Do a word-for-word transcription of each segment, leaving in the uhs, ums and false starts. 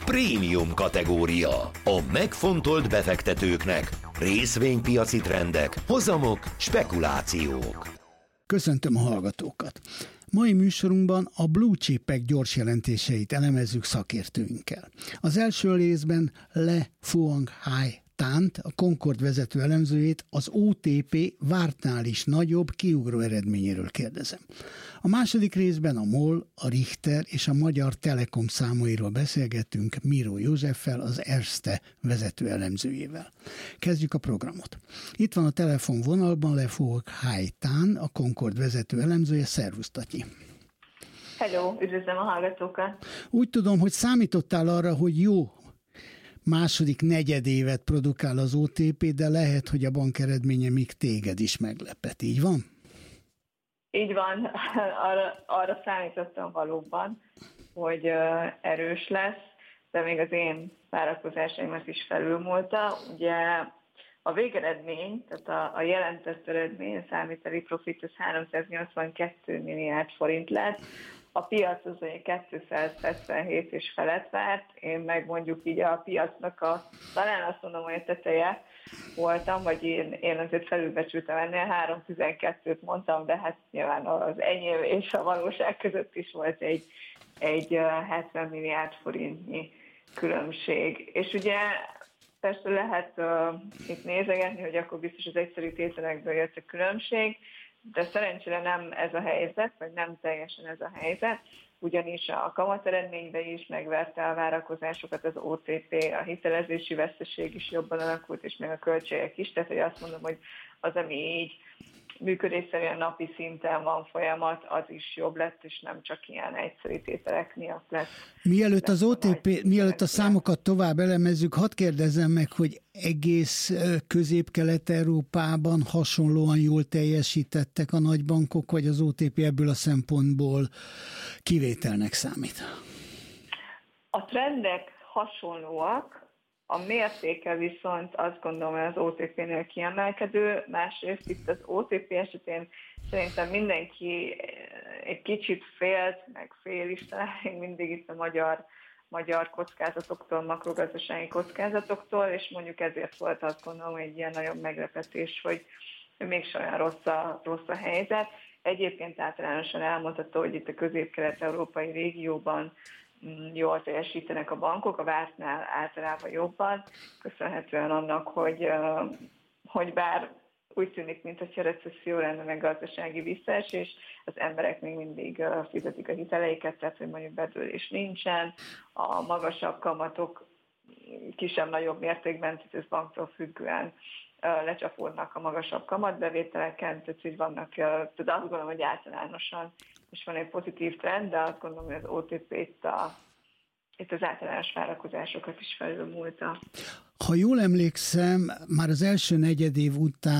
Prémium kategória. A megfontolt befektetőknek. Részvénypiaci trendek, hozamok, spekulációk. Köszöntöm a hallgatókat! Mai műsorunkban a blue chipek gyors jelentéseit elemezzük szakértőinkkel. Az első részben Le Fuang Hai Tant, a Concord vezető elemzőjét, az o té pé vártnál is nagyobb kiugró eredményéről kérdezem. A második részben a MOL, a Richter és a Magyar Telekom számairól beszélgettünk Miró Józseffel, az Erste vezető elemzőjével. Kezdjük a programot. Itt van a telefonvonalban Le Fuang Hai Tant, a Concord vezető elemzője. Szervusz, Tatyi! Hello, üdvözlöm a hallgatókat! Úgy tudom, hogy számítottál arra, hogy jó második negyedévet produkál az o té pé, de lehet, hogy a bank eredménye még téged is meglepet. Így van? Így van, arra, arra számítottam valóban, hogy uh, erős lesz, de még az én várakozásaimat is felülmúlta. Ugye a végeredmény, tehát a, a jelentett eredmény, a számíteli profit, az háromszáznyolcvankettő milliárd forint lett, a piac az kétszázhetvenhét és felett várt, én meg mondjuk így a piacnak a, talán azt mondom, hogy a teteje voltam, vagy én, én azért felülbecsültem ennél, háromszáztizenkettőt mondtam, de hát nyilván az enyém és a valóság között is volt egy, egy hetven milliárd forintnyi különbség. És ugye persze lehet uh, itt nézegetni, hogy akkor biztos az egyszerű tételekből jött a különbség, de szerencsére nem ez a helyzet, vagy nem teljesen ez a helyzet, ugyanis a kamateredményben is megverte a várakozásokat az o té pé, a hitelezési veszteség is jobban alakult, és még a költségek is, tehát hogy azt mondom, hogy az, ami így működésszerűen napi szinten van folyamat, az is jobb lett, és nem csak ilyen egyszerű tételek miatt lett. Mielőtt az o té pé, mielőtt a számokat tovább elemezzük, hadd kérdezzem meg, hogy egész Közép-Kelet-Európában hasonlóan jól teljesítettek a nagybankok, vagy az o té pé ebből a szempontból kivételnek számít? A trendek hasonlóak, a mértéke viszont azt gondolom, hogy az o té pénél kiemelkedő, másrészt itt az o té pé esetén szerintem mindenki egy kicsit félt, meg fél is talán mindig itt a magyar, magyar kockázatoktól, makrogazdasági kockázatoktól, és mondjuk ezért volt azt gondolom egy ilyen nagyon meglepetés, hogy mégsem olyan rossz a, rossz a helyzet. Egyébként általánosan elmondható, hogy itt a közép-kelet-európai régióban jól teljesítenek a bankok, a vártnál általában jobban, köszönhetően annak, hogy, hogy bár úgy tűnik, mintha recesszió lenne, meg gazdasági visszaesés, az emberek még mindig fizetik a hiteleiket, tehát hogy mondjuk bedőlés nincsen, a magasabb kamatok kisebb-nagyobb mértékben, tehát ez banktól függően lecsapódnak a magasabb kamatbevételeken, tehát hogy vannak, tehát azt gondolom, hogy általánosan és van egy pozitív trend, de azt gondolom, hogy az o té pé itt, a, itt az általános várakozásokat is felülmúlta. Ha jól emlékszem, már az első negyedév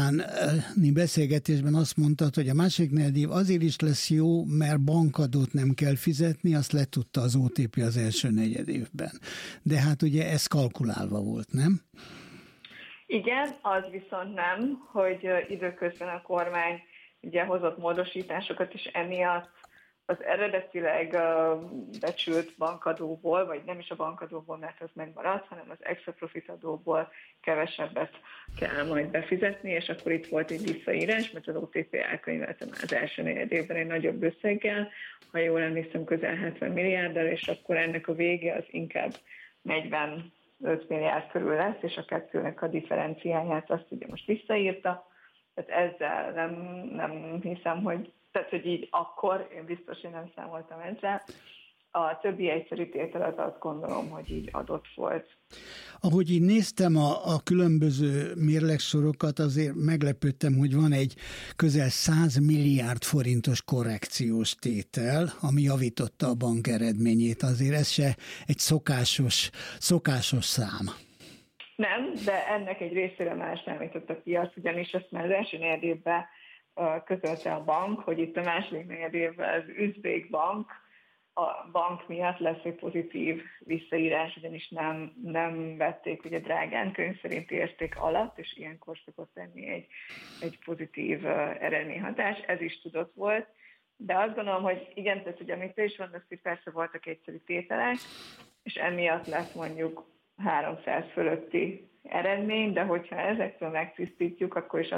utáni beszélgetésben azt mondtad, hogy a másik negyedév azért is lesz jó, mert bankadót nem kell fizetni, azt letudta az o té pé az első negyedévben. De hát ugye ez kalkulálva volt, nem? Igen, az viszont nem, hogy időközben a kormány ugye hozott módosításokat, és emiatt az eredetileg becsült bankadóból, vagy nem is a bankadóból, mert az megmaradt, hanem az extra profit adóból kevesebbet kell majd befizetni, és akkor itt volt egy visszaírás, mert az o té pé elkönyvelte már az első negyed évben egy nagyobb összeggel, ha jól emlékszem, közel hetven milliárddal, és akkor ennek a vége az inkább negyvenöt milliárd körül lesz, és a kettőnek a differenciáját azt ugye most visszaírta. Tehát ezzel nem, nem hiszem, hogy, tehát, hogy így akkor, én biztos, én nem számoltam ezzel. A többi egyszerű tételet azt gondolom, hogy így adott volt. Ahogy így néztem a, a különböző mérlegsorokat, azért meglepődtem, hogy van egy közel száz milliárd forintos korrekciós tétel, ami javította a bank eredményét. Azért ez se egy szokásos, szokásos szám. Nem, de ennek egy részére már számított a piac, ugyanis azt már az első negyedévben közölte a bank, hogy itt a második negyedévben az Üzbék bank, a bank miatt lesz egy pozitív visszaírás, ugyanis nem, nem vették ugye drágán könyv szerinti érték alatt, és ilyenkor szokott lenni egy, egy pozitív eredményhatás. Ez is tudott volt, de azt gondolom, hogy igen, tehát ugye amit te is mondasz, hogy persze voltak egyszerű tételek, és emiatt lett mondjuk háromszáz fölötti eredmény, de hogyha ezektől megtisztítjuk, akkor is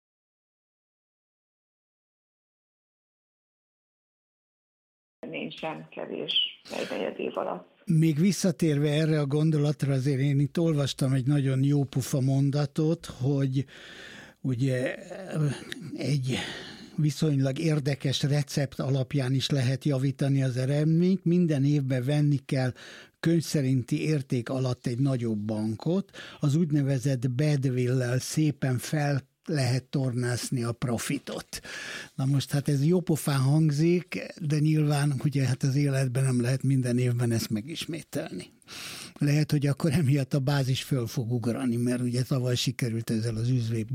nincsen kevés egy negyed év alatt. Még visszatérve erre a gondolatra, azért én itt olvastam egy nagyon jó pufa mondatot, hogy ugye egy viszonylag érdekes recept alapján is lehet javítani az eredményt. Minden évben venni kell könyv szerinti érték alatt egy nagyobb bankot, az úgynevezett badwill-lel szépen fel lehet tornászni a profitot. Na most hát ez jópofán hangzik, de nyilván ugye hát az életben nem lehet minden évben ezt megismételni. Lehet, hogy akkor emiatt a bázis föl fog ugrani, mert ugye tavaly sikerült ezzel az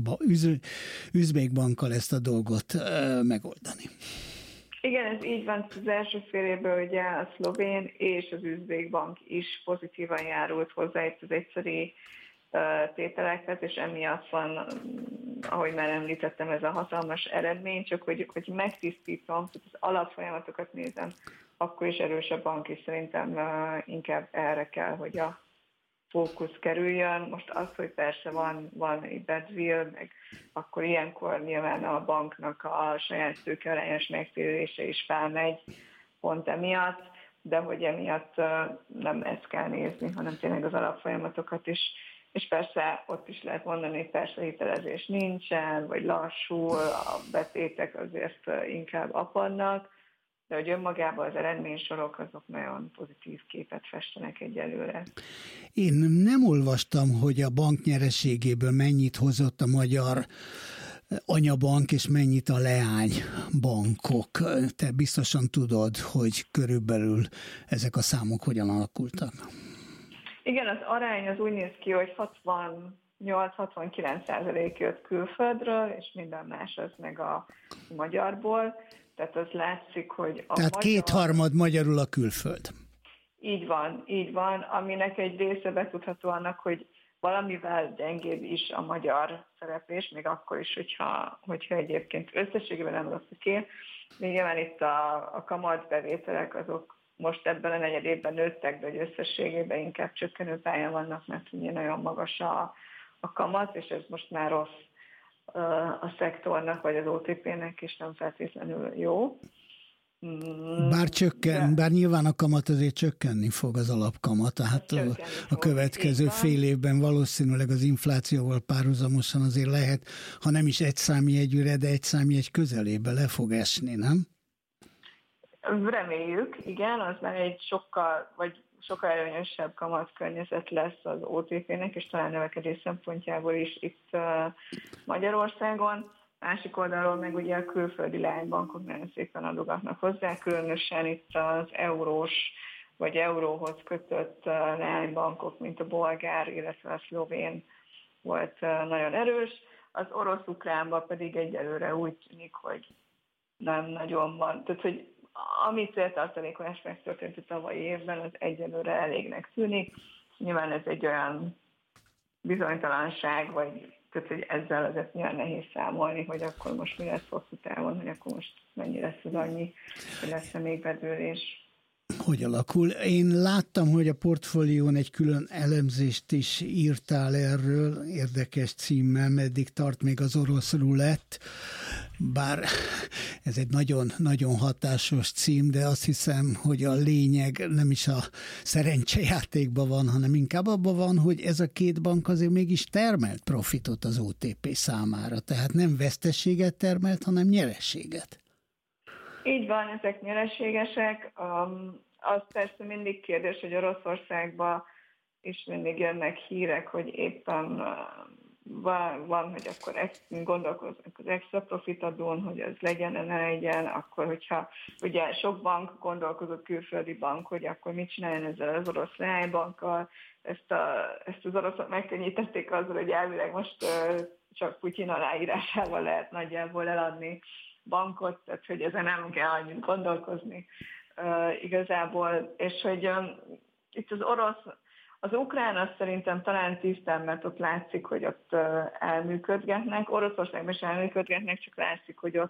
üzbék bankkal ezt a dolgot uh, megoldani. Igen, ez így van. Az első fél évben ugye a szlovén és az üzbék bank is pozitívan járult hozzá itt az egyszeri tételeket, és emiatt van, ahogy már említettem, ez a hatalmas eredmény, csak hogy, hogy megtisztítom, az alapfolyamatokat nézem, akkor is erős a bank, és szerintem inkább erre kell, hogy a fókusz kerüljön. Most az, hogy persze van, van egy badwill, meg akkor ilyenkor nyilván a banknak a saját tőkearányos megtérése is felmegy pont emiatt, de hogy emiatt nem ezt kell nézni, hanem tényleg az alapfolyamatokat is. És persze ott is lehet mondani, hogy persze hitelezés nincsen, vagy lassul, a betétek azért inkább apadnak, de hogy önmagában az eredménysorok azok nagyon pozitív képet festenek egyelőre. Én nem olvastam, hogy a bank nyereségéből mennyit hozott a magyar anyabank, és mennyit a leánybankok. Te biztosan tudod, hogy körülbelül ezek a számok hogyan alakultak. Igen, az arány az úgy néz ki, hogy hatvannyolc-hatvankilenc százalék jött külföldről, és minden más az meg a magyarból. Tehát az látszik, hogy a Tehát magyar... kétharmad magyarul a külföld. Így van, így van, aminek egy része betudható annak, hogy valamivel gyengébb is a magyar szereplés, még akkor is, hogyha, hogyha egyébként összességében nem rossz ki. Még nyilván itt a, a kamatbevételek azok most ebben a negyed évben nőttek, de hogy összességében inkább csökkenő pályán vannak, mert ugye nagyon magas a, a kamat, és ez most már rossz a szektornak, vagy az o té pé-nek is nem feltétlenül jó. Bár csökken, de... bár nyilván a kamat azért csökkenni fog, az alapkamat, tehát a, a következő fél évben valószínűleg az inflációval párhuzamosan azért lehet, ha nem is egy számjegyűre, de egy számjegy közelébe le fog esni, nem? Reméljük, igen, az már egy sokkal, vagy sokkal előnyösebb kamatkörnyezet lesz az o té pé-nek, és talán növekedés szempontjából is itt uh, Magyarországon. Másik oldalról meg ugye a külföldi leánybankok nagyon szépen adogatnak hozzá, különösen itt az eurós vagy euróhoz kötött uh, leánybankok, mint a bolgár, illetve a szlovén volt uh, nagyon erős. Az orosz-ukránban pedig egyelőre úgy tűnik, hogy nem nagyon van. Tehát, hogy ami céltartalékolás megtörtént a tavalyi évben, az egyelőre elégnek tűnik. Nyilván ez egy olyan bizonytalanság, vagy tehát, hogy ezzel azért nyilván nehéz számolni, hogy akkor most mi lesz hosszú távon, hogy akkor most mennyi lesz az annyi, hogy lesz-e még bedőlés. Hogy alakul? Én láttam, hogy a portfólión egy külön elemzést is írtál erről, érdekes címmel, meddig tart még az orosz rulett, bár ez egy nagyon-nagyon hatásos cím, de azt hiszem, hogy a lényeg nem is a szerencsejátékban van, hanem inkább abban van, hogy ez a két bank azért mégis termelt profitot az o té pé számára, tehát nem veszteséget termelt, hanem nyereséget. Így van, ezek nyereségesek. Um, az persze mindig kérdés, hogy Oroszországban is mindig jönnek hírek, hogy éppen uh, van, van, hogy akkor ex, gondolkoznak az extra profit adón, hogy az legyen, ne legyen, akkor hogyha ugye sok bank gondolkozott, külföldi bank, hogy akkor mit csináljon ezzel az orosz leánybankkal, ezt, a, ezt az oroszok megkönnyítették azzal, hogy elvileg most uh, csak Putyin aláírásával lehet nagyjából eladni bankot, tehát hogy ezen nem kell annyit gondolkozni uh, igazából, és hogy um, itt az orosz, az ukrán az szerintem talán tisztán, mert ott látszik, hogy ott uh, elműködgetnek, Oroszországban is elműködgetnek, csak látszik, hogy ott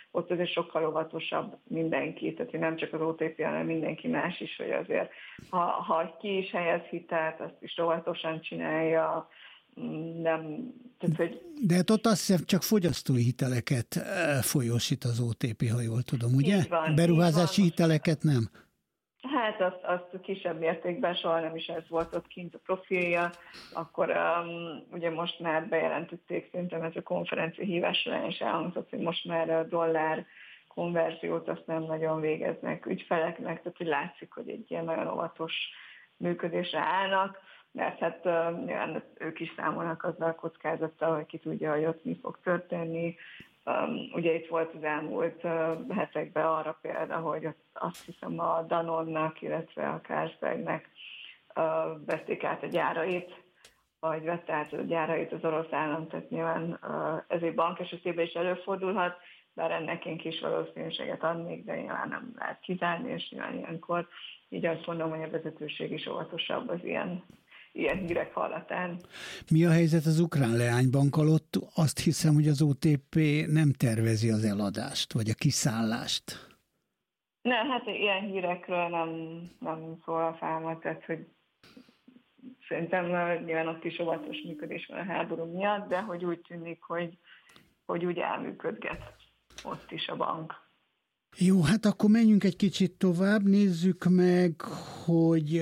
ott azért sokkal óvatosabb mindenki, tehát nem csak az o té pé, hanem mindenki más is, hogy azért, ha, ha ki is helyez hitelt, azt is óvatosan csinálja, nem, tehát, hogy... De hát ott azt hiszem csak fogyasztói hiteleket folyósít az o té pé, ha jól tudom, ugye? Van, beruházási hiteleket nem? Hát azt, azt kisebb mértékben, soha nem is ez volt ott kint a profilja, akkor um, ugye most már bejelentették, szerintem ez a konferencia hívás során is elhangzott, hogy most már a dollár konverziót azt nem nagyon végeznek ügyfeleknek, tehát hogy látszik, hogy egy ilyen nagyon óvatos működésre állnak, mert hát uh, nyilván ők is számolnak azzal a kockázattal, hogy ki tudja, hogy ott mi fog történni. Um, ugye itt volt az elmúlt uh, hetekben arra példa, hogy azt hiszem a Danonnak, illetve a Carlsbergnek uh, vették át a gyárait, vagy vette át a gyárait az orosz állam, tehát nyilván uh, ez egy bank esetében is előfordulhat, bár ennek én kis valószínűséget adnék, de nyilván nem lehet kizárni, és nyilván ilyenkor így azt mondom, hogy a vezetőség is óvatosabb az ilyen ilyen hírek hallatán. Mi a helyzet az ukrán leánybankkal? Ott azt hiszem, hogy az o té pé nem tervezi az eladást, vagy a kiszállást. Nem, hát ilyen hírekről nem, nem szól a fáma, tehát hogy szerintem nyilván ott is óvatos működés van a háború miatt, de hogy úgy tűnik, hogy, hogy úgy elműködget ott is a bank. Jó, hát akkor menjünk egy kicsit tovább, nézzük meg, hogy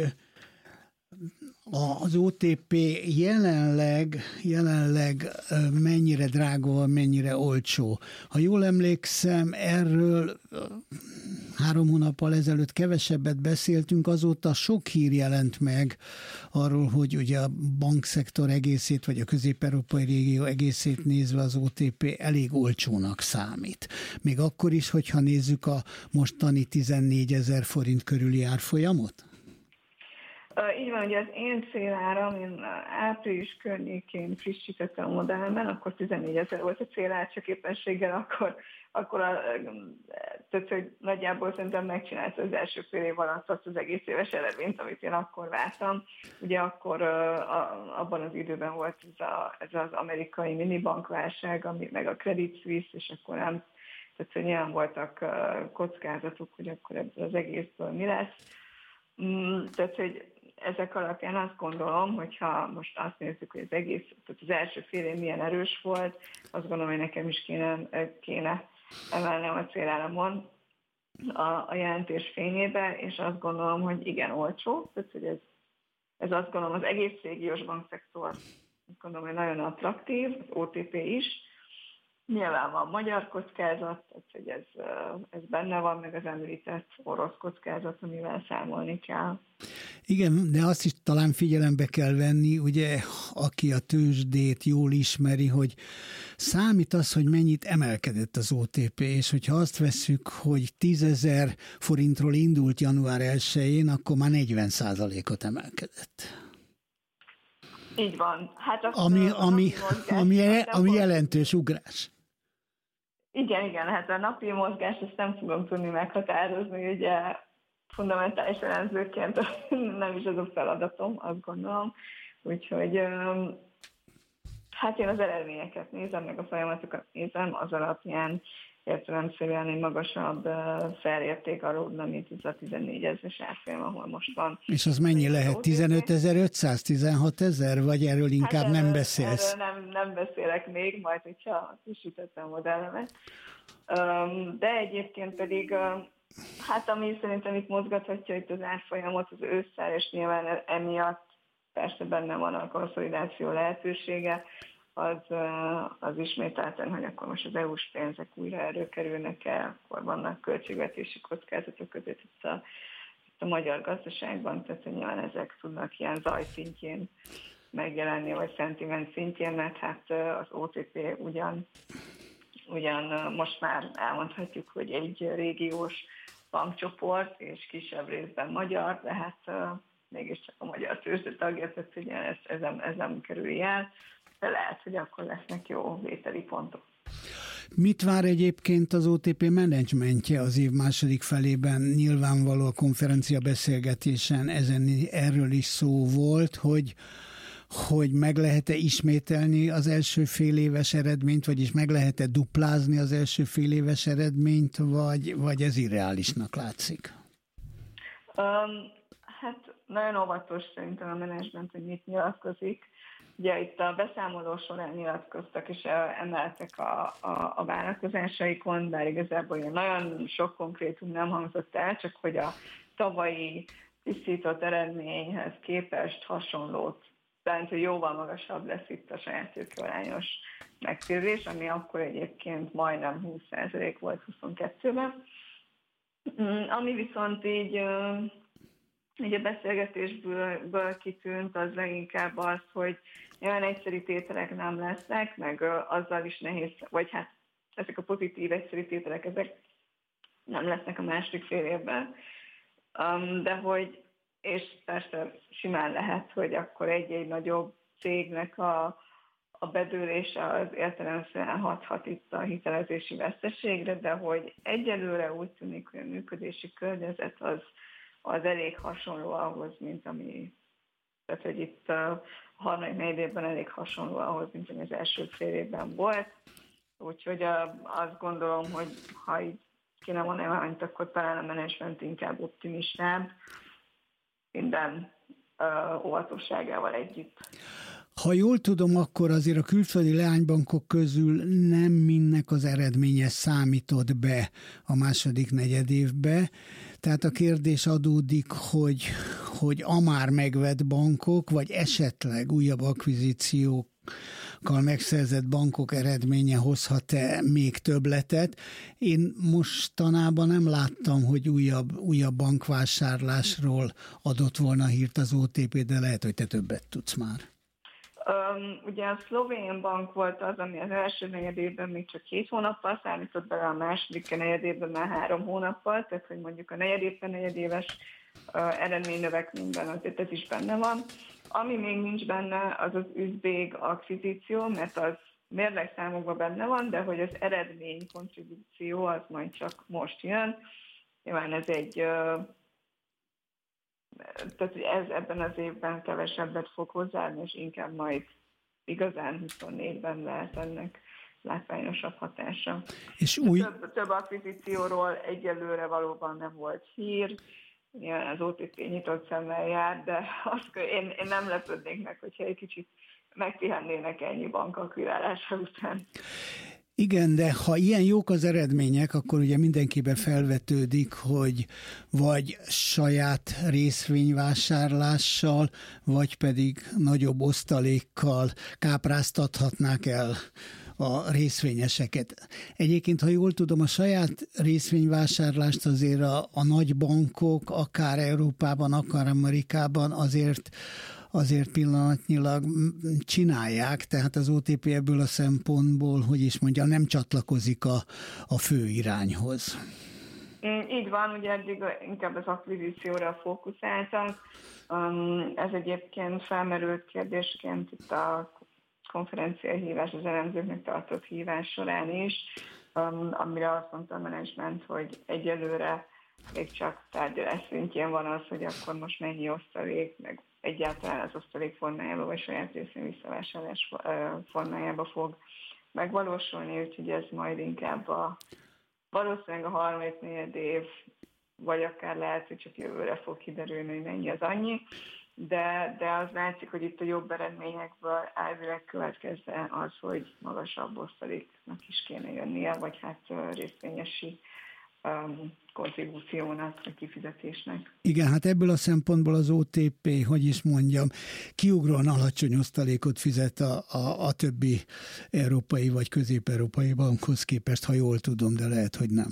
az o té pé jelenleg, jelenleg mennyire drága, mennyire olcsó. Ha jól emlékszem, erről három hónappal ezelőtt kevesebbet beszéltünk, azóta sok hír jelent meg arról, hogy ugye a bankszektor egészét, vagy a közép-európai régió egészét nézve az o té pé elég olcsónak számít. Még akkor is, hogyha nézzük a mostani tizennégyezer forint körüli árfolyamot? Így van, hogy az én céláram, én április környékén frissítettem a modellben, akkor tizennégyezer volt a célár, csak éppenséggel akkor, akkor a, tehát, hogy nagyjából szerintem megcsinálta az első fél év alatt azt az egész éves eredményt, amit én akkor vártam. Ugye akkor a, abban az időben volt ez, a, ez az amerikai minibankválság, ami, meg a Credit Suisse, és akkor nem, tehát hogy nyilván voltak kockázatok, hogy akkor ebből az egészből mi lesz. Tehát, hogy ezek alapján azt gondolom, hogyha most azt nézzük, hogy az egész, tehát az első fél év milyen erős volt, azt gondolom, hogy nekem is kéne, kéne emelnem a céláramon a, a jelentés fényébe, és azt gondolom, hogy igen, olcsó, tehát, hogy ez, ez azt gondolom, az egész régiós bankszektor, azt gondolom, hogy nagyon attraktív, az o té pé is. Nyilván van magyar kockázat, tehát, hogy ez, ez benne van, meg az említett orosz kockázat, amivel számolni kell. Igen, de azt is talán figyelembe kell venni, ugye, aki a tőzsdét jól ismeri, hogy számít az, hogy mennyit emelkedett az o té pé, és hogyha azt vesszük, hogy tízezer forintról indult január elsején, akkor már negyven százalékot emelkedett. Így van. Hát ami, ami, ami, ami jelentős ugrás. Igen, igen, hát a napi mozgást ezt nem fogom tudni meghatározni, ugye fundamentális elemzőként nem is az a feladatom, azt gondolom. Úgyhogy hát én az eredményeket nézem, meg a folyamatokat nézem, az alapján értelemszerűen egy magasabb felérték aludna, mint ez a tizennégyezeres árfolyam, ahol most van. És az mennyi lehet? tizenötezer-ötszáz, tizenhatezer, vagy erről inkább hát nem beszélsz? Erről nem, nem beszélek még, majd, hogyha frissítettem a modellemet. De egyébként pedig, hát ami szerintem itt mozgathatja itt az árfolyamot az ősszel, és nyilván emiatt persze benne van a konszolidáció lehetősége, az, az ismételten, hogy akkor most az é u-s pénzek újra előkerülnek el, akkor vannak költségvetési kockázatok között itt a, itt a magyar gazdaságban, tehát nyilván ezek tudnak ilyen zajszintjén megjelenni, vagy szentiment szintjén, mert hát az o té pé ugyan, ugyan most már elmondhatjuk, hogy egy régiós bankcsoport, és kisebb részben magyar, de hát mégiscsak a magyar tőzsde tagja, tehát ugye ez, ez, nem, ez nem kerül el, de lehet, hogy akkor lesznek jó vételi pontok. Mit vár egyébként az o té pé menedzsmentje az év második felében? Nyilvánvaló a konferencia beszélgetésen ezen, erről is szó volt, hogy, hogy meg lehet-e ismételni az első fél éves eredményt, vagyis meg lehet-e duplázni az első fél éves eredményt, vagy, vagy ez irreálisnak látszik? Um, hát nagyon óvatos szerintem a menedzsment, hogy mit nyilatkozik. Ugye itt a beszámoló során nyilatkoztak, és emeltek a, a, a vállalkozásaikon, bár igazából ilyen nagyon sok konkrétum nem hangzott el, csak hogy a tavalyi tisztított eredményhez képest hasonlót, tehát hogy jóval magasabb lesz itt a saját tőkearányos megtérülés, ami akkor egyébként majdnem húsz százalék volt huszonkettőben. Ami viszont így, így a beszélgetésből kitűnt, az leginkább az, hogy olyan egyszerű tételek nem lesznek, meg azzal is nehéz, vagy hát ezek a pozitív egyszerű tételek, ezek nem lesznek a második fél évben. De hogy, és persze simán lehet, hogy akkor egy-egy nagyobb cégnek a, a bedőlése az értelemszerűen hathat itt a hitelezési veszteségre, de hogy egyelőre úgy tűnik, hogy a működési környezet az, az elég hasonló ahhoz, mint ami, tehát hogy itt a harmadik negyed évben elég hasonló ahhoz, mint ami az első fél évben volt. Úgyhogy azt gondolom, hogy ha így kéne mondani valamit, akkor talán a menedzsment inkább optimistább, minden uh, óvatosságával együtt. Ha jól tudom, akkor azért a külföldi leánybankok közül nem mindnek az eredménye számított be a második negyedévbe. Tehát a kérdés adódik, hogy, hogy a már megvett bankok, vagy esetleg újabb akvizíciók megszerzett bankok eredménye hozhat-e még többletet. Én mostanában nem láttam, hogy újabb, újabb bankvásárlásról adott volna hírt az o té pé, de lehet, hogy te többet tudsz már. Um, ugye a szlovén bank volt az, ami az első negyedében még csak két hónappal számított bele, a második negyedében már három hónappal, tehát hogy mondjuk a negyedéven negyedéves uh, eredménynövekményben azért ez is benne van. Ami még nincs benne, az az üzbég akvizíció, mert az mérlegszámokban benne van, de hogy az eredmény kontribúció az majd csak most jön. Nyilván ez egy, uh, tehát ez ebben az évben kevesebbet fog hozzáadni, és inkább majd igazán huszonnégyben lehet ennek látványosabb hatása. És új... több, több akvizícióról egyelőre valóban nem volt hír. Nyilván az o té pé nyitott szemmel jár, de azt, én, én nem lepődnék meg, hogyha egy kicsit megpihennének ennyi bankakvirálása után. Igen, de ha ilyen jók az eredmények, akkor ugye mindenkiben felvetődik, hogy vagy saját részvényvásárlással, vagy pedig nagyobb osztalékkal kápráztathatnák el a részvényeseket. Egyébként, ha jól tudom, a saját részvényvásárlást azért a, a nagy bankok, akár Európában, akár Amerikában azért azért pillanatnyilag csinálják, tehát az o té pé ebből a szempontból, hogy is mondja, nem csatlakozik a, a fő irányhoz. Így van, ugye eddig inkább az akvizícióra fókuszáltak. Ez egyébként felmerült kérdésként itt a konferencia hívás, az elemzőknek tartott hívás során is, amire azt mondta a menedzsment, hogy egyelőre még csak tárgyalás szintjén van az, hogy akkor most mennyi osztalék, meg egyáltalán az osztalék formájába, vagy saját részén visszavásárlás formájába fog megvalósulni, úgyhogy ez majd inkább a, valószínűleg a harmadik negyed év, vagy akár lehet, hogy csak jövőre fog kiderülni, hogy mennyi az annyi, de, de az látszik, hogy itt a jobb eredményekből elvileg következze az, hogy magasabb osztaléknak is kéne jönnie, vagy hát részvényesi um, kontribúciónak, vagy kifizetésnek. Igen, hát ebből a szempontból az o té pé, hogy is mondjam, kiugróan alacsony osztalékot fizet a, a, a többi európai vagy közép-európai bankhoz képest, ha jól tudom, de lehet, hogy nem.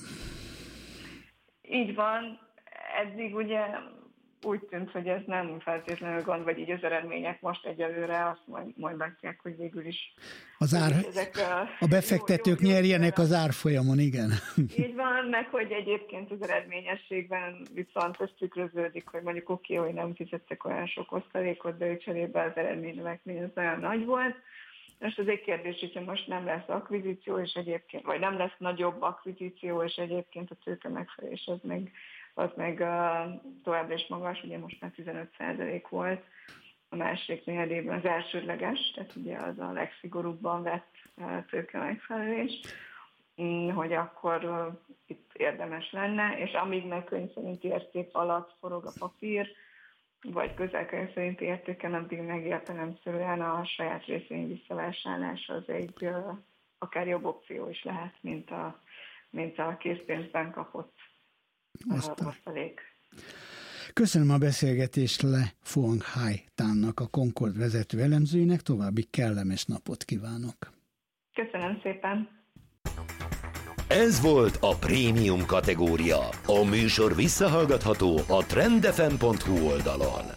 Így van. Eddig ugye úgy tűnt, hogy ez nem feltétlenül gond, vagy így az eredmények most egyelőre azt majd, majd látják, hogy végül is az ár, ezek a, a befektetők jó, jó, nyerjenek jó, az árfolyamon, igen. Így van, meg hogy egyébként az eredményességben viszont ez tükröződik, hogy mondjuk oké, okay, hogy nem fizettek olyan sok osztalékot, de ő cserébe az eredménynövekmény az olyan nagy volt. Most az egy kérdés, hogyha most nem lesz akvizíció, és egyébként, vagy nem lesz nagyobb akvizíció, és egyébként a tőke megfelelés az meg az meg uh, továbbra is magas, ugye most már tizenöt százalék volt, a második negyedében az elsődleges, tehát ugye az a legszigorúbban vett tőke megfelelés, hogy akkor itt érdemes lenne, és amíg meg könyv szerinti érték alatt forog a papír, vagy közel-könyv szerinti értéken, addig meg értelemszerűen a saját részvény visszavásárlás az egy akár jobb opció is lehet, mint a, mint a készpénzben kapott osztalék. Köszönöm a beszélgetést Le Phuong Hai Thannak, a Concord vezető elemzőjének, további kellemes napot kívánok. Köszönöm szépen! Ez volt a prémium kategória. A műsor visszahallgatható a trend f m pont h u oldalon.